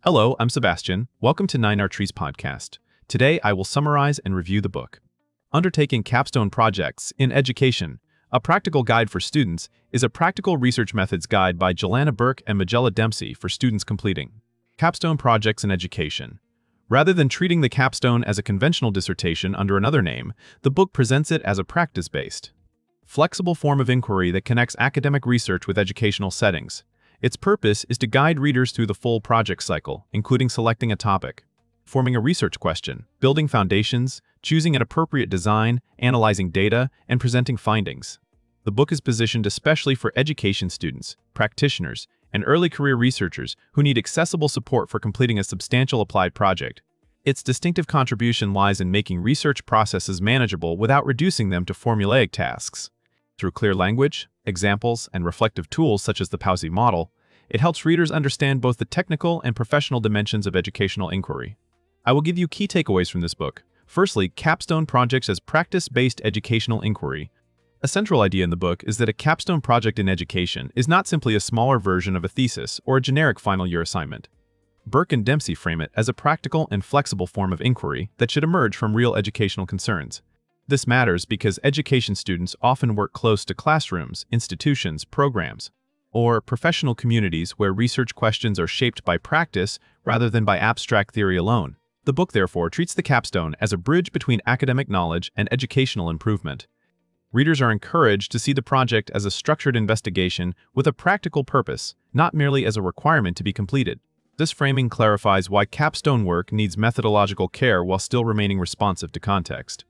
Hello, I'm Sebastian. Welcome to 9R Trees podcast. Today, I will summarize and review the book. Undertaking Capstone Projects in Education, A Practical Guide for Students, is a practical research methods guide by Jelana Burke and Majella Dempsey for students completing capstone projects in education. Rather than treating the capstone as a conventional dissertation under another name, the book presents it as a practice-based, flexible form of inquiry that connects academic research with educational settings. Its purpose is to guide readers through the full project cycle, including selecting a topic, forming a research question, building foundations, choosing an appropriate design, analyzing data, and presenting findings. The book is positioned especially for education students, practitioners, and early career researchers who need accessible support for completing a substantial applied project. Its distinctive contribution lies in making research processes manageable without reducing them to formulaic tasks. Through clear language, examples, and reflective tools such as the PAUSI model, it helps readers understand both the technical and professional dimensions of educational inquiry. I will give you key takeaways from this book. Firstly, capstone projects as practice-based educational inquiry. A central idea in the book is that a capstone project in education is not simply a smaller version of a thesis or a generic final year assignment. Burke and Dempsey frame it as a practical and flexible form of inquiry that should emerge from real educational concerns. This matters because education students often work close to classrooms, institutions, programs, or professional communities where research questions are shaped by practice rather than by abstract theory alone. The book, therefore, treats the capstone as a bridge between academic knowledge and educational improvement. Readers are encouraged to see the project as a structured investigation with a practical purpose, not merely as a requirement to be completed. This framing clarifies why capstone work needs methodological care while still remaining responsive to context.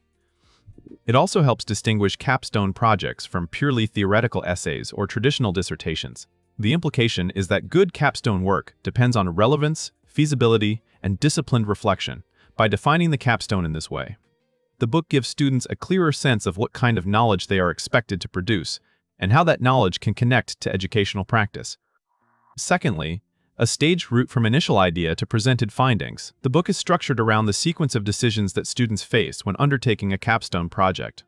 It also helps distinguish capstone projects from purely theoretical essays or traditional dissertations. The implication is that good capstone work depends on relevance, feasibility, and disciplined reflection. By defining the capstone in this way, the book gives students a clearer sense of what kind of knowledge they are expected to produce and how that knowledge can connect to educational practice. Secondly, a staged route from initial idea to presented findings. The book is structured around the sequence of decisions that students face when undertaking a capstone project.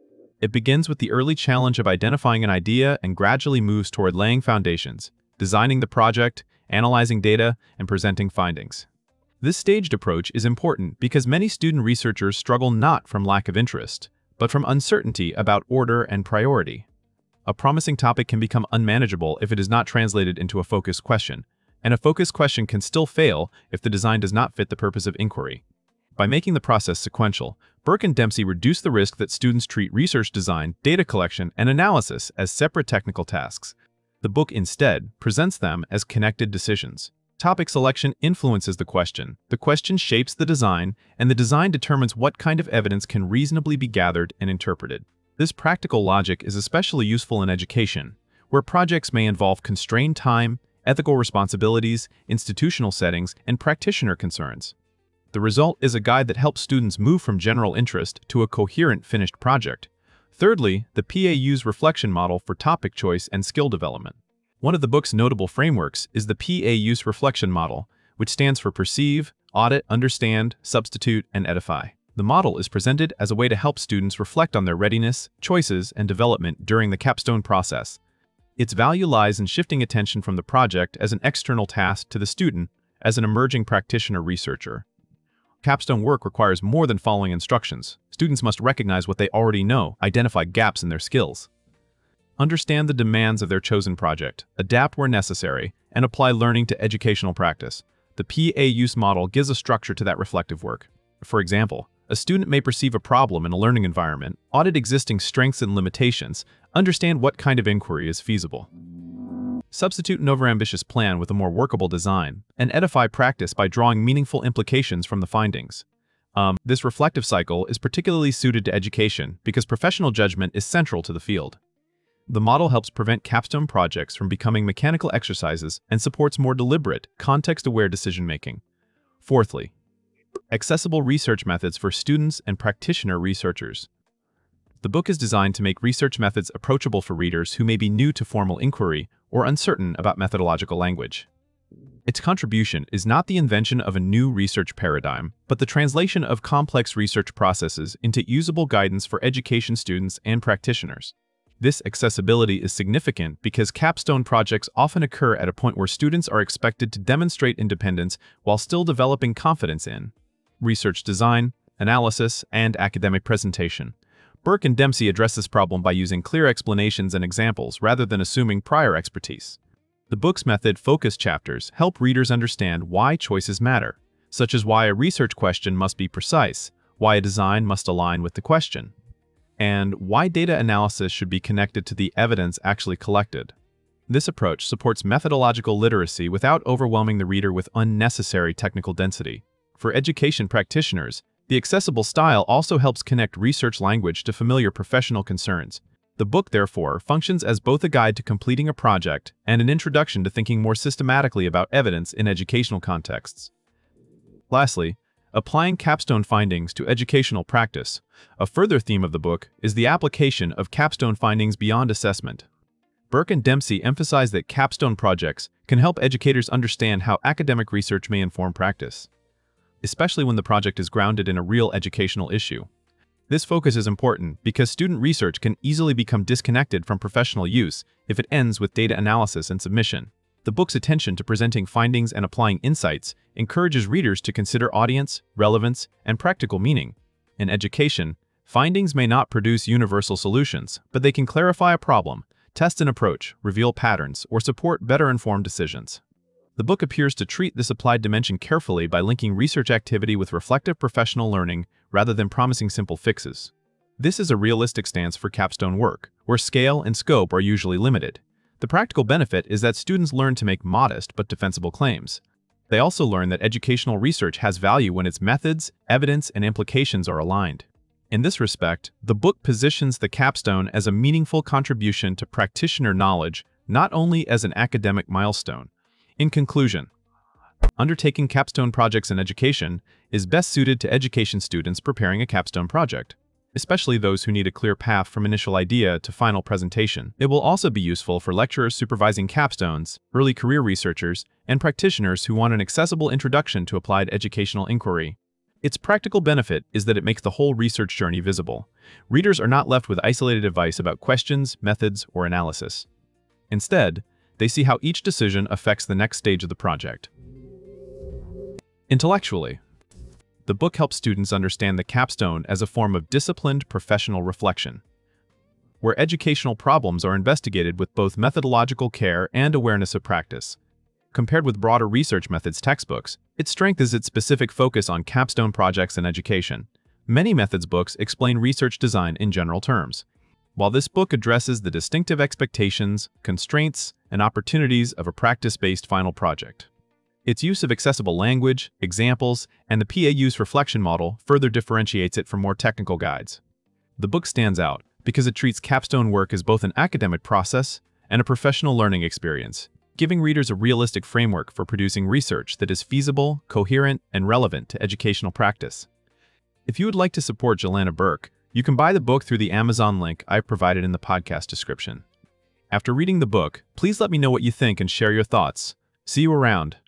It begins with the early challenge of identifying an idea and gradually moves toward laying foundations, designing the project, analyzing data, and presenting findings. This staged approach is important because many student researchers struggle not from lack of interest, but from uncertainty about order and priority. A promising topic can become unmanageable if it is not translated into a focused question, and a focused question can still fail if the design does not fit the purpose of inquiry. By making the process sequential, Burke and Dempsey reduce the risk that students treat research design, data collection, and analysis as separate technical tasks. The book instead presents them as connected decisions. Topic selection influences the question shapes the design, and the design determines what kind of evidence can reasonably be gathered and interpreted. This practical logic is especially useful in education, where projects may involve constrained time, ethical responsibilities, institutional settings, and practitioner concerns. The result is a guide that helps students move from general interest to a coherent finished project. Thirdly, the PAU's reflection model for topic choice and skill development. One of the book's notable frameworks is the PAU's reflection model, which stands for Perceive, Audit, Understand, Substitute, and Edify. The model is presented as a way to help students reflect on their readiness, choices, and development during the capstone process. Its value lies in shifting attention from the project as an external task to the student as an emerging practitioner researcher. Capstone work requires more than following instructions. Students must recognize what they already know, identify gaps in their skills, understand the demands of their chosen project, adapt where necessary, and apply learning to educational practice. The PAU's model gives a structure to that reflective work. For example, a student may perceive a problem in a learning environment, audit existing strengths and limitations, understand what kind of inquiry is feasible, substitute an overambitious plan with a more workable design, and edify practice by drawing meaningful implications from the findings. This reflective cycle is particularly suited to education because professional judgment is central to the field. The model helps prevent capstone projects from becoming mechanical exercises and supports more deliberate, context-aware decision-making. Fourthly, accessible research methods for students and practitioner researchers. The book is designed to make research methods approachable for readers who may be new to formal inquiry or uncertain about methodological language. Its contribution is not the invention of a new research paradigm, but the translation of complex research processes into usable guidance for education students and practitioners. This accessibility is significant because capstone projects often occur at a point where students are expected to demonstrate independence while still developing confidence in research design, analysis, and academic presentation. Burke and Dempsey address this problem by using clear explanations and examples rather than assuming prior expertise. The book's method-focused chapters help readers understand why choices matter, such as why a research question must be precise, why a design must align with the question, and why data analysis should be connected to the evidence actually collected. This approach supports methodological literacy without overwhelming the reader with unnecessary technical density. For education practitioners, the accessible style also helps connect research language to familiar professional concerns. The book, therefore, functions as both a guide to completing a project and an introduction to thinking more systematically about evidence in educational contexts. Lastly, applying capstone findings to educational practice. A further theme of the book is the application of capstone findings beyond assessment. Burke and Dempsey emphasize that capstone projects can help educators understand how academic research may inform practice, especially when the project is grounded in a real educational issue. This focus is important because student research can easily become disconnected from professional use if it ends with data analysis and submission. The book's attention to presenting findings and applying insights encourages readers to consider audience, relevance, and practical meaning. In education, findings may not produce universal solutions, but they can clarify a problem, test an approach, reveal patterns, or support better-informed decisions. The book appears to treat this applied dimension carefully by linking research activity with reflective professional learning rather than promising simple fixes. This is a realistic stance for capstone work, where scale and scope are usually limited. The practical benefit is that students learn to make modest but defensible claims. They also learn that educational research has value when its methods, evidence, and implications are aligned. In this respect, the book positions the capstone as a meaningful contribution to practitioner knowledge, not only as an academic milestone. In conclusion, undertaking capstone projects in education is best suited to education students preparing a capstone project, especially those who need a clear path from initial idea to final presentation. It will also be useful for lecturers supervising capstones, early career researchers, and practitioners who want an accessible introduction to applied educational inquiry. Its practical benefit is that it makes the whole research journey visible. Readers are not left with isolated advice about questions, methods, or analysis. Instead, they see how each decision affects the next stage of the project. Intellectually, the book helps students understand the capstone as a form of disciplined professional reflection, where educational problems are investigated with both methodological care and awareness of practice. Compared with broader research methods textbooks, its strength is its specific focus on capstone projects in education. Many methods books explain research design in general terms, while this book addresses the distinctive expectations, constraints, and opportunities of a practice-based final project. Its use of accessible language, examples, and the PAU's reflection model further differentiates it from more technical guides. The book stands out because it treats capstone work as both an academic process and a professional learning experience, giving readers a realistic framework for producing research that is feasible, coherent, and relevant to educational practice. If you would like to support Jelena Burke, you can buy the book through the Amazon link I've provided in the podcast description. After reading the book, please let me know what you think and share your thoughts. See you around.